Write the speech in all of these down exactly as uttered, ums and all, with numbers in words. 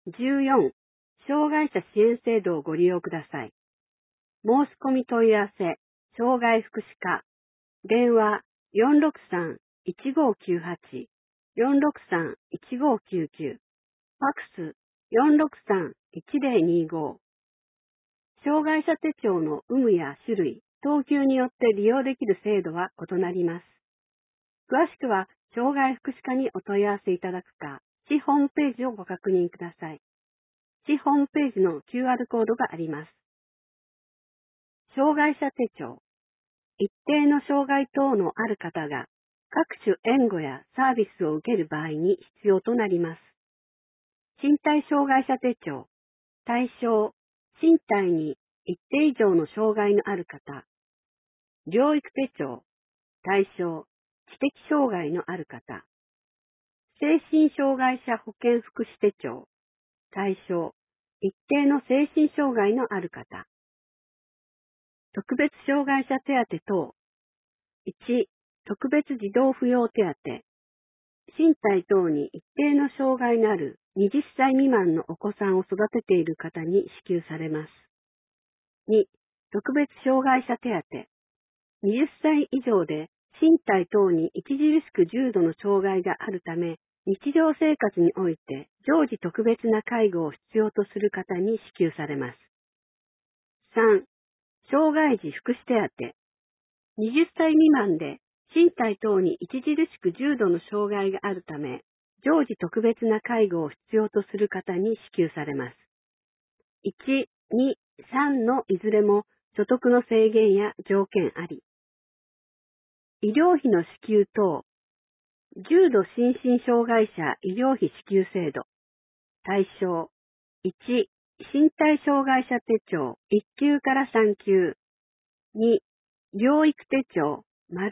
じゅうよん、障害者支援制度をご利用ください。申し込み問い合わせ、障害福祉課、電話 よんろくさん いちごきゅうはち よんろくさん いちごきゅうきゅう、ファックス よんろくさん いちぜろにご。障害者手帳の有無や種類、等級によって利用できる制度は異なります。詳しくは、障害福祉課にお問い合わせいただくか、市ホームページをご確認ください。市ホームページの キューアール コードがあります。障害者手帳。一定の障害等のある方が、各種援護やサービスを受ける場合に必要となります。身体障害者手帳。対象、身体に一定以上の障害のある方。療育手帳。対象、知的障害のある方。精神障害者保健福祉手帳。対象、一定の精神障害のある方。特別障害者手当等。いち、特別児童扶養手当。身体等に一定の障害のあるはたち未満のお子さんを育てている方に支給されます。に、特別障害者手当。はたち以上で身体等に著しく重度の障害があるため、日常生活において常時特別な介護を必要とする方に支給されます。さん、障害児福祉手当。はたち未満で身体等に著しく重度の障害があるため、常時特別な介護を必要とする方に支給されます。いち、に、さんのいずれも所得の制限や条件あり。医療費の支給等。重度心身障害者医療費支給制度。対象。いち、身体障害者手帳いっ級からさん級。に、療育手帳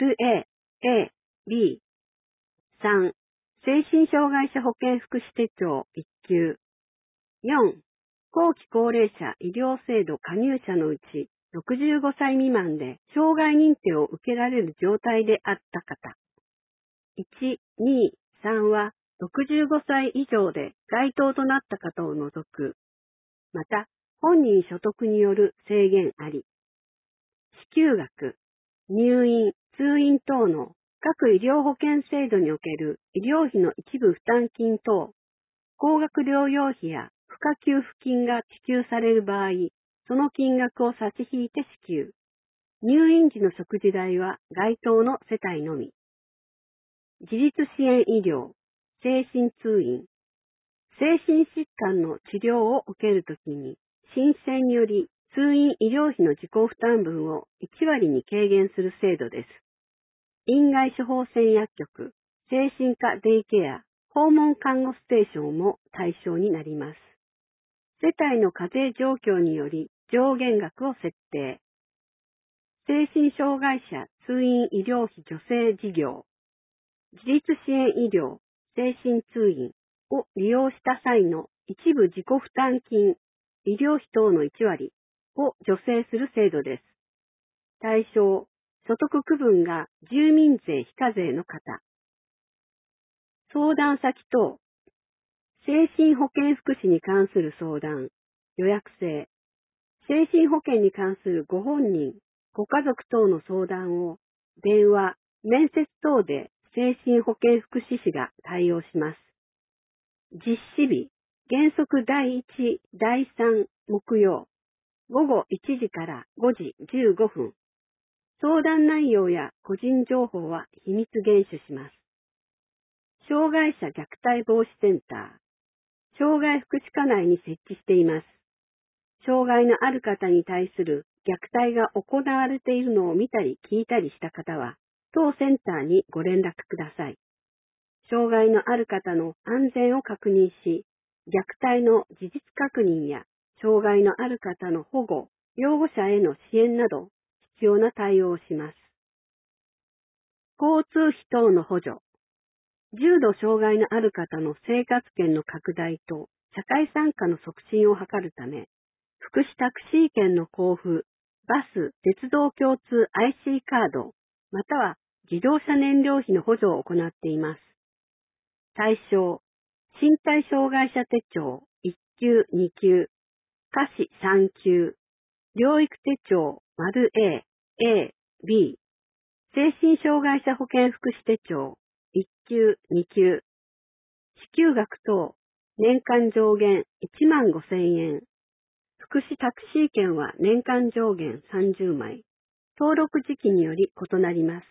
○A、A、B。さん、精神障害者保健福祉手帳いっ級。よん、後期高齢者医療制度加入者のうちろくじゅうごさい未満で障害認定を受けられる状態であった方。いち、に、さんはろくじゅうごさい以上で該当となった方を除く。また、本人所得による制限あり。支給額、入院、通院等の各医療保険制度における医療費の一部負担金等、高額療養費や付加給付金が支給される場合、その金額を差し引いて支給。入院時の食事代は該当の世帯のみ。自立支援医療、精神通院、精神疾患の治療を受けるときに、申請により通院医療費の自己負担分をいち割に軽減する制度です。院外処方箋薬局、精神科デイケア、訪問看護ステーションも対象になります。世帯の課税状況により上限額を設定。精神障害者通院医療費助成事業、自立支援医療、精神通院を利用した際の一部自己負担金、医療費等のいち割を助成する制度です。対象、所得区分が住民税非課税の方。相談先等、精神保健福祉に関する相談、予約制、精神保健に関するご本人、ご家族等の相談を電話、面接等で精神保健福祉士が対応します。実施日、原則だいいち、だいさん木曜、午後いちじからごじじゅうごふん。相談内容や個人情報は秘密厳守します。障害者虐待防止センター、障害福祉課内に設置しています。障害のある方に対する虐待が行われているのを見たり聞いたりした方は、当センターにご連絡ください。障害のある方の安全を確認し、虐待の事実確認や障害のある方の保護、養護者への支援など必要な対応をします。交通費等の補助、重度障害のある方の生活圏の拡大と社会参加の促進を図るため、福祉タクシー券の交付、バス、鉄道共通 アイシー カード、または自動車燃料費の補助を行っています。対象、身体障害者手帳いっ級、に級、下肢さん級、療育手帳 ○A、A、B、精神障害者保健福祉手帳いっ級、に級、支給額等、年間上限いちまんごせんえん、福祉タクシー券は年間上限さんじゅうまい、登録時期により異なります。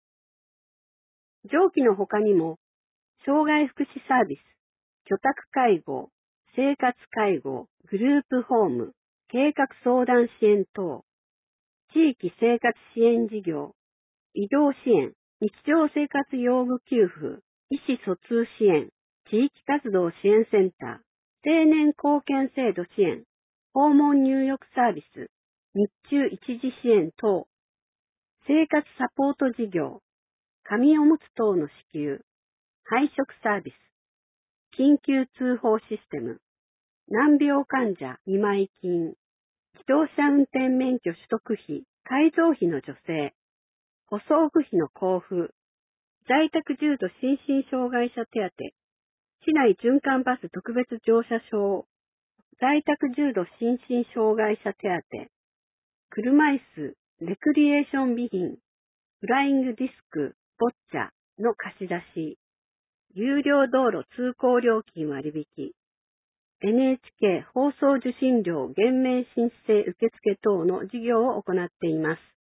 上記の他にも、障害福祉サービス、居宅介護、生活介護、グループホーム、計画相談支援等、地域生活支援事業、移動支援、日常生活用具給付、意思疎通支援、地域活動支援センター、青年貢献制度支援、訪問入浴サービス、日中一時支援等、生活サポート事業、紙おむつ等の支給、配食サービス、緊急通報システム、難病患者見舞金、自動車運転免許取得費、改造費の助成、補装具費の交付、在宅重度心身障害者手当、市内循環バス特別乗車証、在宅重度心身障害者手当、車椅子、レクリエーション備品、フライングディスク、ボッチャの貸し出し、有料道路通行料金割引、エヌエイチケー 放送受信料減免申請受付等の事業を行っています。